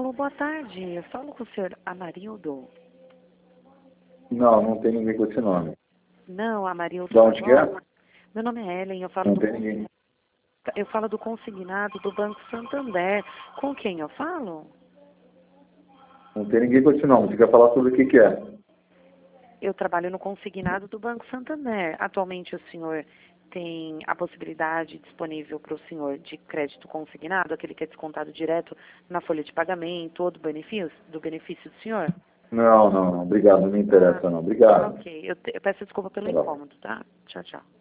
Alô, boa tarde. Eu falo com o senhor Amarildo. Não, não tem ninguém com esse nome. Não, Amarildo. De onde que é? Meu nome é Ellen, Não tem ninguém. eu falo do consignado do Banco Santander. Com quem eu falo? Não tem ninguém com esse nome. Você quer falar sobre o que que é? Eu trabalho no consignado do Banco Santander. Atualmente o senhor tem a possibilidade disponível para o senhor de crédito consignado, aquele que é descontado direto na folha de pagamento ou do benefício do senhor? Não, não, não. Obrigado. Não me interessa, não. Obrigado. Ok. Eu peço desculpa pelo Tá bom. incômodo, tá? Tchau, tchau.